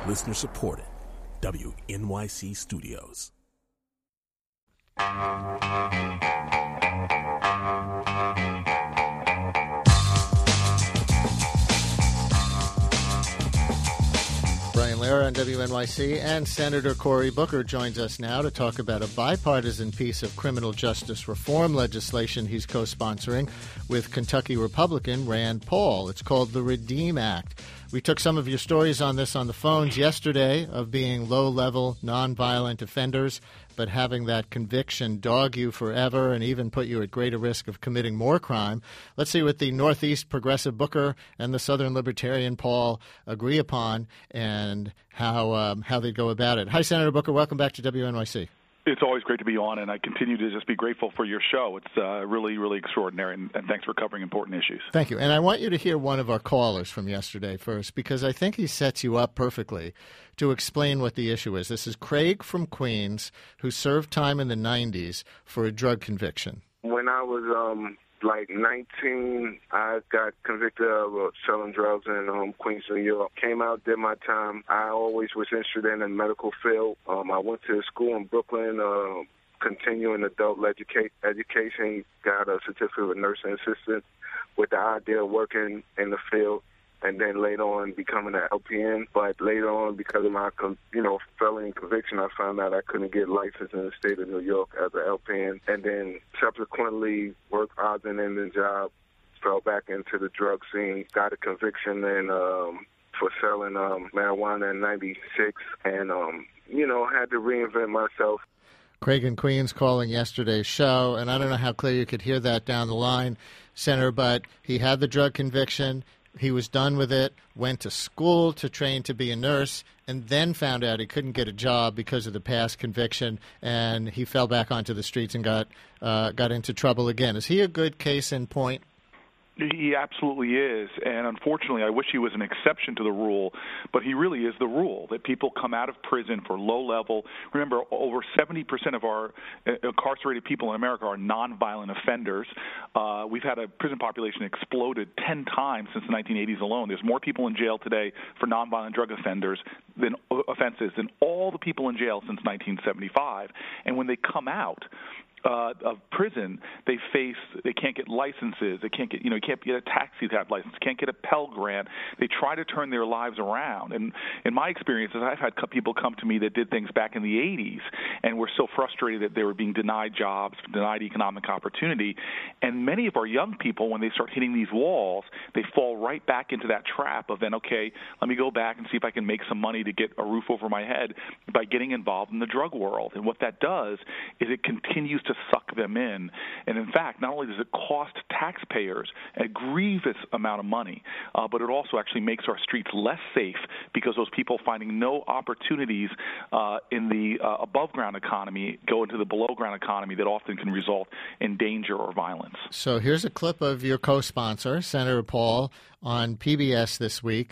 Listener supported. WNYC Studios. Brian Lehrer on WNYC, and Senator Cory Booker joins us now to talk about a bipartisan piece of criminal justice reform legislation he's co-sponsoring with Kentucky Republican Rand Paul. It's called the REDEEM Act. We took some of your stories on this on the phones yesterday of being low-level, nonviolent offenders, but having that conviction dog you forever and even put you at greater risk of committing more crime. Let's see what the Northeast Progressive Booker and the Southern Libertarian Paul agree upon and how they go about it. Hi, Senator Booker. Welcome back to WNYC. It's always great to be on, and I continue to just be grateful for your show. It's really, really extraordinary, and thanks for covering important issues. Thank you. And I want you to hear one of our callers from yesterday first, because I think he sets you up perfectly to explain what the issue is. This is Craig from Queens, who served time in the 90s for a drug conviction. When I was 19, I got convicted of selling drugs in Queens, New York. Came out, did my time. I always was interested in the medical field. I went to school in Brooklyn, continuing adult education, got a certificate of nursing assistant with the idea of working in the field, and then later on becoming an LPN. But later on, because of my felony conviction, I found out I couldn't get licensed in the state of New York as an LPN. And then subsequently worked odds and ends in job, fell back into the drug scene, got a conviction for selling marijuana in 96, and, had to reinvent myself. Craig in Queens calling yesterday's show, and I don't know how clear you could hear that down the line, Senator, but he had the drug conviction. He was done with it, went to school to train to be a nurse, and then found out he couldn't get a job because of the past conviction, and he fell back onto the streets and got into trouble again. Is he a good case in point? He absolutely is, and unfortunately, I wish he was an exception to the rule, but he really is the rule, that people come out of prison for low-level. Remember, over 70% of our incarcerated people in America are nonviolent offenders. We've had a prison population exploded 10 times since the 1980s alone. There's more people in jail today for nonviolent drug offenses than all the people in jail since 1975. And when they come out of prison, they can't get licenses. They can't get, can't get a taxi cab license, can't get a Pell Grant. They try to turn their lives around. And in my experiences, I've had people come to me that did things back in the 80s and were so frustrated that they were being denied jobs, denied economic opportunity. And many of our young people, when they start hitting these walls, they fall right back into that trap of then, okay, let me go back and see if I can make some money to get a roof over my head by getting involved in the drug world. And what that does is it continues to suck them in. And in fact, not only does it cost taxpayers a grievous amount of money, but it also actually makes our streets less safe because those people finding no opportunities in the above-ground economy go into the below-ground economy that often can result in danger or violence. So here's a clip of your co-sponsor, Senator Paul, on PBS this week.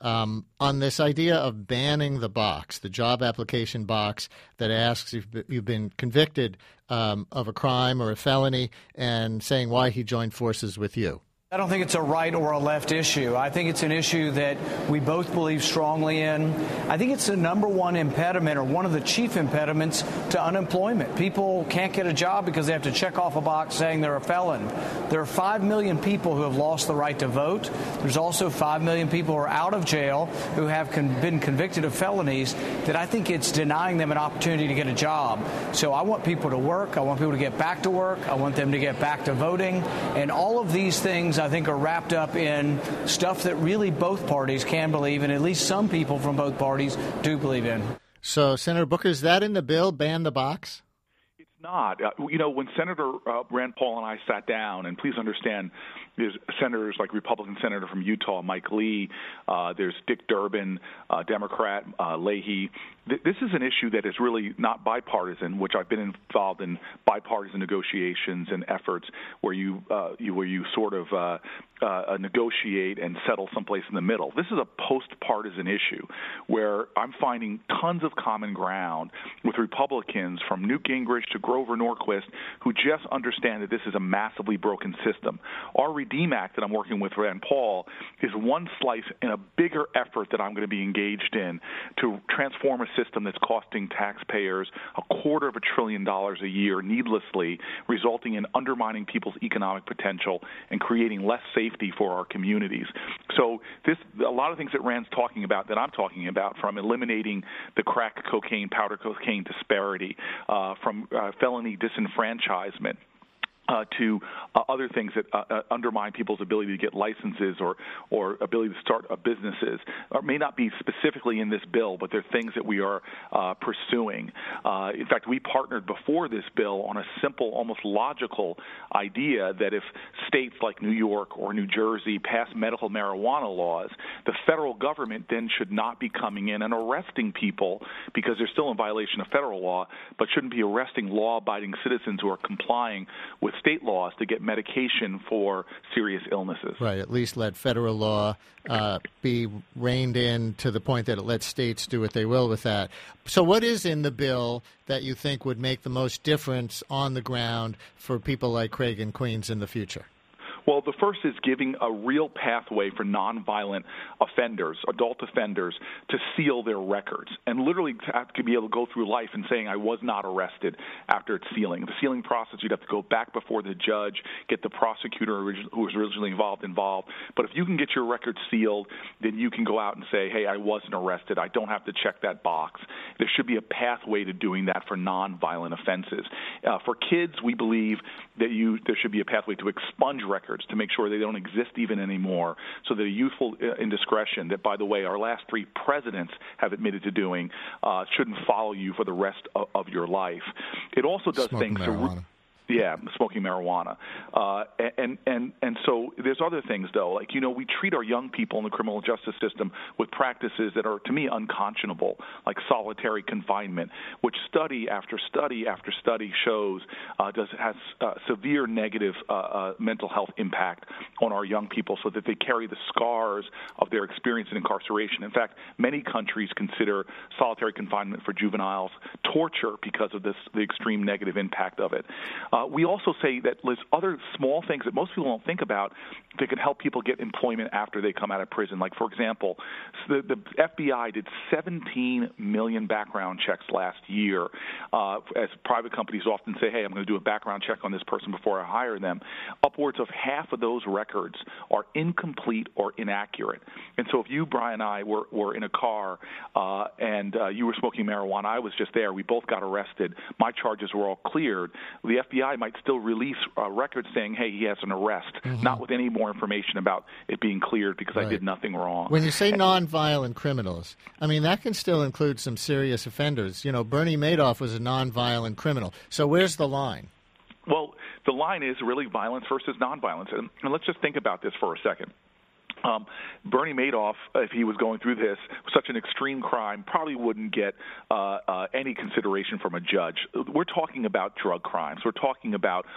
On this idea of banning the box, the job application box that asks if you've been convicted of a crime or a felony, and saying why he joined forces with you. I don't think it's a right or a left issue. I think it's an issue that we both believe strongly in. I think it's the number one impediment, or one of the chief impediments, to unemployment. People can't get a job because they have to check off a box saying they're a felon. There are 5 million people who have lost the right to vote. There's also 5 million people who are out of jail who have been convicted of felonies that I think it's denying them an opportunity to get a job. So I want people to work. I want people to get back to work. I want them to get back to voting. And all of these things, I think, are wrapped up in stuff that really both parties can believe, and at least some people from both parties do believe in. So, Senator Booker, is that in the bill, ban the box? It's not. When Senator Rand Paul and I sat down, and please understand, there's senators like Republican Senator from Utah, Mike Lee, there's Dick Durbin, Democrat, Leahy. This is an issue that is really not bipartisan, which I've been involved in bipartisan negotiations and efforts where you sort of negotiate and settle someplace in the middle. This is a post-partisan issue where I'm finding tons of common ground with Republicans from Newt Gingrich to Grover Norquist who just understand that this is a massively broken system. Our REDEEM Act that I'm working with Rand Paul is one slice in a bigger effort that I'm going to be engaged in to transform a system that's costing taxpayers $250 billion a year needlessly, resulting in undermining people's economic potential and creating less safety for our communities. So a lot of things that Rand's talking about that I'm talking about, from eliminating the crack cocaine, powder cocaine disparity, from felony disenfranchisement, to other things that undermine people's ability to get licenses or ability to start businesses, or may not be specifically in this bill, but they're things that we are pursuing. In fact, we partnered before this bill on a simple, almost logical idea that if states like New York or New Jersey pass medical marijuana laws, the federal government then should not be coming in and arresting people because they're still in violation of federal law, but shouldn't be arresting law-abiding citizens who are complying with state laws to get medication for serious illnesses. Right, at least let federal law be reined in to the point that it lets states do what they will with that. So what is in the bill that you think would make the most difference on the ground for people like Craig in Queens in the future? Well, the first is giving a real pathway for nonviolent offenders, adult offenders, to seal their records and literally to be able to go through life and saying, I was not arrested after its sealing. The sealing process, you'd have to go back before the judge, get the prosecutor who was originally involved. But if you can get your record sealed, then you can go out and say, hey, I wasn't arrested. I don't have to check that box. There should be a pathway to doing that for nonviolent offenses. For kids, we believe that there should be a pathway to expunge records, to make sure they don't exist even anymore, so that a youthful indiscretion that, by the way, our last 3 presidents have admitted to doing shouldn't follow you for the rest of your life. It also does Smoking things marijuana. Smoking marijuana. And so there's other things, though. Like, we treat our young people in the criminal justice system with practices that are, to me, unconscionable, like solitary confinement, which study after study after study shows has severe negative mental health impact on our young people, so that they carry the scars of their experience in incarceration. In fact, many countries consider solitary confinement for juveniles torture because of the extreme negative impact of it. We also say that there's other small things that most people don't think about that can help people get employment after they come out of prison. Like, for example, the FBI did 17 million background checks last year. As private companies often say, hey, I'm going to do a background check on this person before I hire them. Upwards of half of those records are incomplete or inaccurate. And so if you, Brian, and I were in a car and you were smoking marijuana, I was just there, we both got arrested, my charges were all cleared, the FBI might still release records saying, hey, he has an arrest, not with any more information about it being cleared because I did nothing wrong. When you say nonviolent criminals, I mean, that can still include some serious offenders. Bernie Madoff was a nonviolent criminal. So where's the line? Well, the line is really violence versus nonviolence. And let's just think about this for a second. Bernie Madoff, if he was going through this, such an extreme crime, probably wouldn't get any consideration from a judge. We're talking about drug crimes. We're talking about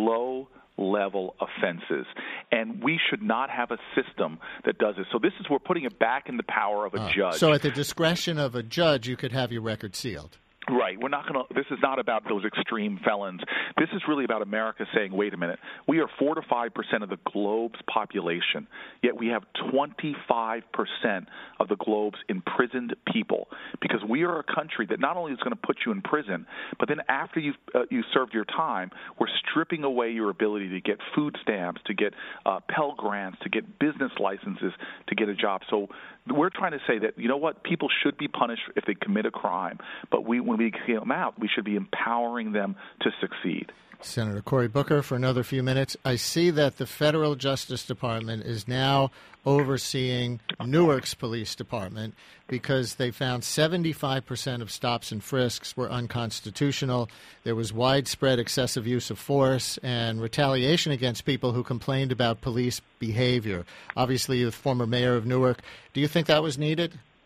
low-level offenses, and we should not have a system that does this. So we're putting it back in the power of a judge. So at the discretion of a judge, you could have your record sealed. Right. We're not going to. This is not about those extreme felons. This is really about America saying, wait a minute, we are 4 to 5% of the globe's population, yet we have 25% of the globe's imprisoned people, because we are a country that not only is going to put you in prison, but then after you've served your time, we're stripping away your ability to get food stamps, to get Pell Grants, to get business licenses, to get a job. So we're trying to say that, people should be punished if they commit a crime, but when we get them out, we should be empowering them to succeed. Senator Cory Booker, for another few minutes. I see that the Federal Justice Department is now overseeing Newark's police department because they found 75% of stops and frisks were unconstitutional. There was widespread excessive use of force and retaliation against people who complained about police behavior. Obviously, you're the former mayor of Newark. Do you think that was needed?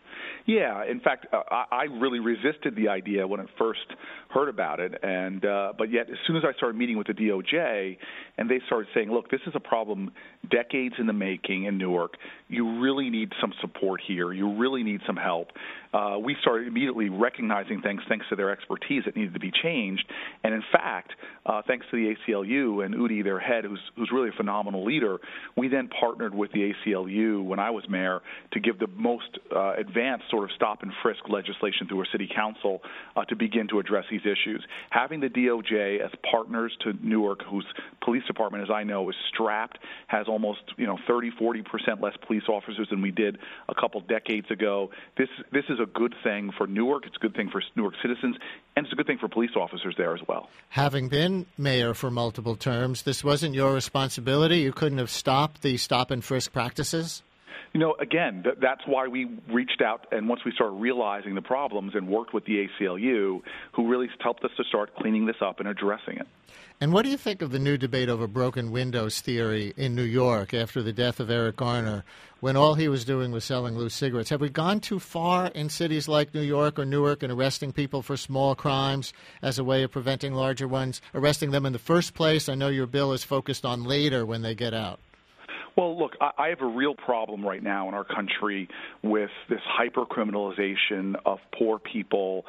Yeah, in fact, I really resisted the idea when I first heard about it, and but yet as soon as I started meeting with the DOJ, and they started saying, look, this is a problem decades in the making in Newark. You really need some support here. You really need some help. We started immediately recognizing things, thanks to their expertise, that needed to be changed. And in fact, thanks to the ACLU and Udi, their head, who's really a phenomenal leader, we then partnered with the ACLU when I was mayor to give the most advanced sort of stop and frisk legislation through our city council to begin to address these issues. Having the DOJ as partners to Newark, whose police department, as I know, is strapped, has almost 30-40% less police officers than we did a couple decades ago. This is a good thing for Newark. It's a good thing for Newark citizens, and it's a good thing for police officers there as well. Having been mayor for multiple terms, this wasn't your responsibility? You couldn't have stopped the stop and frisk practices? Again, that's why we reached out, and once we started realizing the problems and worked with the ACLU, who really helped us to start cleaning this up and addressing it. And what do you think of the new debate over broken windows theory in New York after the death of Eric Garner, when all he was doing was selling loose cigarettes? Have we gone too far in cities like New York or Newark in arresting people for small crimes as a way of preventing larger ones, arresting them in the first place? I know your bill is focused on later when they get out. Well, look, I have a real problem right now in our country with this hyper-criminalization of poor people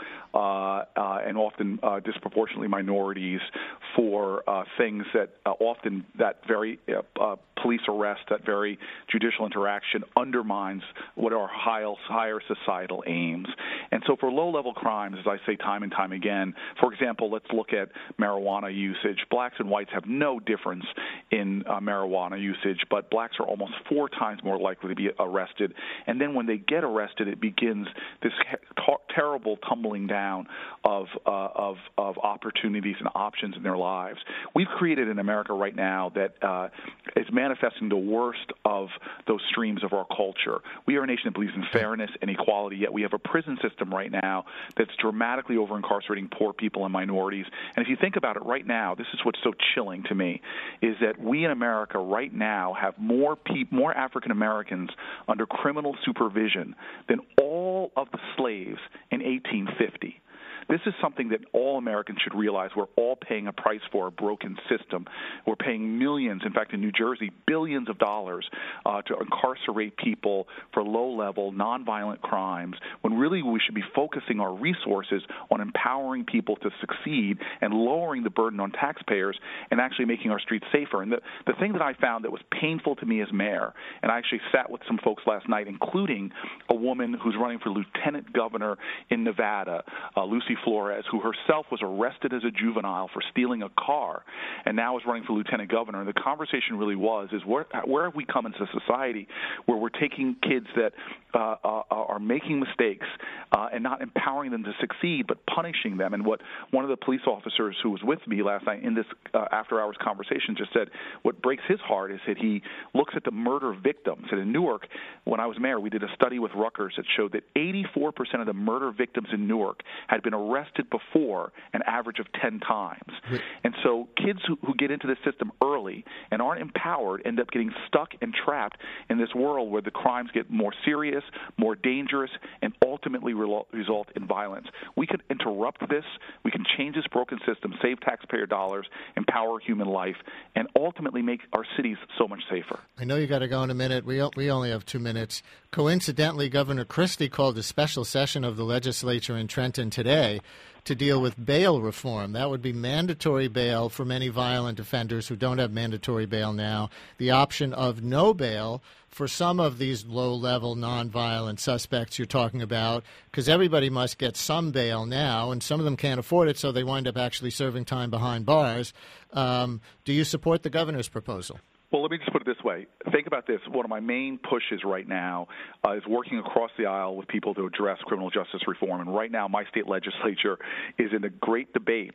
and often disproportionately minorities for things that often that very police arrest, that very judicial interaction undermines what are higher societal aims. And so for low-level crimes, as I say time and time again, for example, let's look at marijuana usage. Blacks and whites have no difference in marijuana usage, but blacks are almost 4 times more likely to be arrested. And then when they get arrested, it begins this terrible tumbling down of opportunities and options in their lives. We've created in America right now that is manifesting the worst of those streams of our culture. We are a nation that believes in fairness and equality, yet we have a prison system right now that's dramatically over-incarcerating poor people and minorities. And if you think about it right now, this is what's so chilling to me, is that we in America right now have more African Americans under criminal supervision than all of the slaves in 1850. This is something that all Americans should realize. We're all paying a price for a broken system. We're paying millions, in fact, in New Jersey, billions of dollars to incarcerate people for low-level, nonviolent crimes, when really we should be focusing our resources on empowering people to succeed and lowering the burden on taxpayers and actually making our streets safer. And the thing that I found that was painful to me as mayor, and I actually sat with some folks last night, including a woman who's running for lieutenant governor in Nevada, Lucy Flores, who herself was arrested as a juvenile for stealing a car and now is running for lieutenant governor. And the conversation really is where have we come into society where we're taking kids that are making mistakes and not empowering them to succeed, but punishing them. And what one of the police officers who was with me last night in this after-hours conversation just said, what breaks his heart is that he looks at the murder victims. And in Newark, when I was mayor, we did a study with Rutgers that showed that 84% of the murder victims in Newark had been arrested before an average of 10 times. And so kids who get into this system early and aren't empowered end up getting stuck and trapped in this world where the crimes get more serious, more dangerous, and ultimately result in violence. We could interrupt this. We can change this broken system, save taxpayer dollars, empower human life, and ultimately make our cities so much safer. I know you got to go in a minute. We only have 2 minutes. Coincidentally, Governor Christie called a special session of the legislature in Trenton today to deal with bail reform. That would be mandatory bail for many violent offenders who don't have mandatory bail now, the option of no bail for some of these low-level nonviolent suspects you're talking about, because everybody must get some bail now, and some of them can't afford it, so they wind up actually serving time behind bars. Do you support the governor's proposal? Well, let me just put it this way. Think about this. One of my main pushes right now is working across the aisle with people to address criminal justice reform. And right now, my state legislature is in a great debate,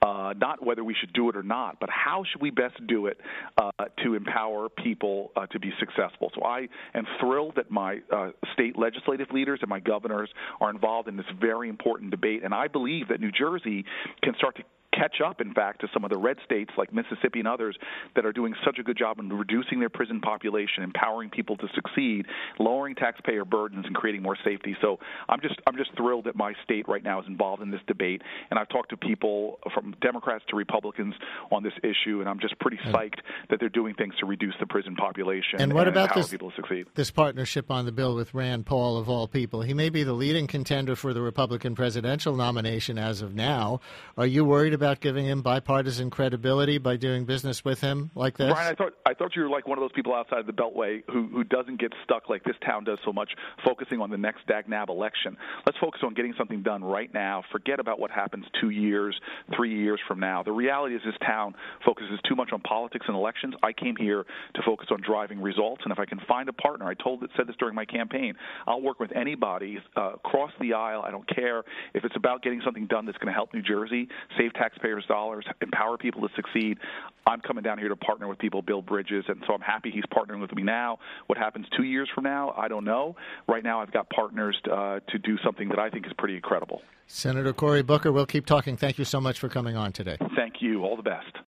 not whether we should do it or not, but how should we best do it to empower people to be successful. So I am thrilled that my state legislative leaders and my governors are involved in this very important debate. And I believe that New Jersey can start to catch up, in fact, to some of the red states like Mississippi and others that are doing such a good job in reducing their prison population, empowering people to succeed, lowering taxpayer burdens, and creating more safety. So I'm just thrilled that my state right now is involved in this debate, and I've talked to people from Democrats to Republicans on this issue, and I'm just pretty psyched that they're doing things to reduce the prison population and what about empower people to succeed. This partnership on the bill with Rand Paul, of all people? He may be the leading contender for the Republican presidential nomination as of now. Are you worried about giving him bipartisan credibility by doing business with him like this? Brian, I thought you were like one of those people outside the Beltway who doesn't get stuck like this town does so much, focusing on the next dag-nab election. Let's focus on getting something done right now. Forget about what happens 2 years, 3 years from now. The reality is this town focuses too much on politics and elections. I came here to focus on driving results, and if I can find a partner, said this during my campaign, I'll work with anybody across the aisle. I don't care if it's about getting something done that's going to help New Jersey, save taxpayers' dollars, empower people to succeed. I'm coming down here to partner with people, build bridges, and so I'm happy he's partnering with me now. What happens 2 years from now, I don't know. Right now I've got partners to do something that I think is pretty incredible. Senator Cory Booker, we'll keep talking. Thank you so much for coming on today. Thank you. All the best.